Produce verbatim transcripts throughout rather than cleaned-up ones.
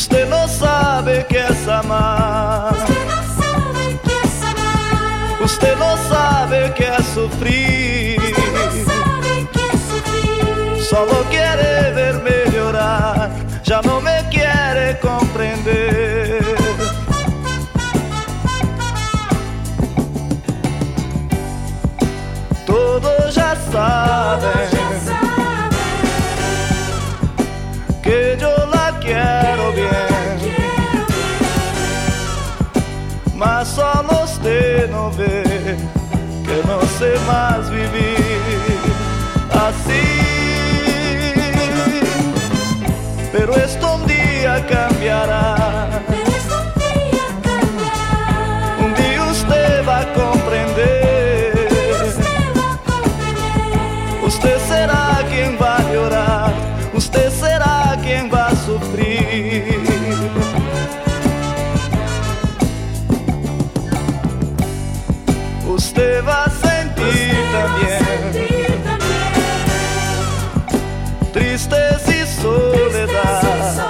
Usted no sabe qué es amar. Usted no sabe qué es sufrir. Solo quiere verme llorar, ya no me quiere comprender. Todos ya saben que yo la quiero bien, mas solo usted no ve que no sé más vivir así. Pero esto un día cambiará. Un día usted va a comprender. Usted será quien va a llorar. Usted será quien va a sufrir. Usted va a sentir también tristeza y soledad,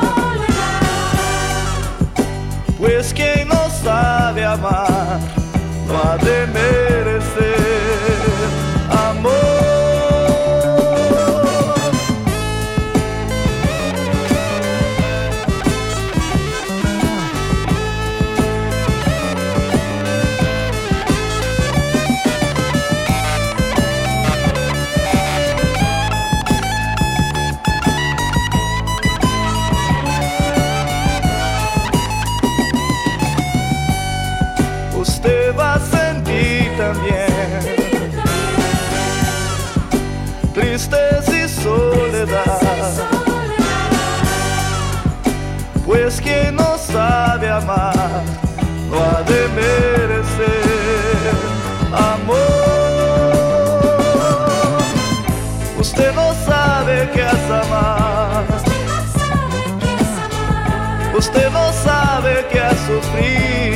pues quien no sabe amar no ha de merecer amor. Usted va a sentir también tristeza y soledad, pues quien no sabe amar no ha de merecer amor. Usted no sabe qué es amar. Usted no sabe qué es sufrir.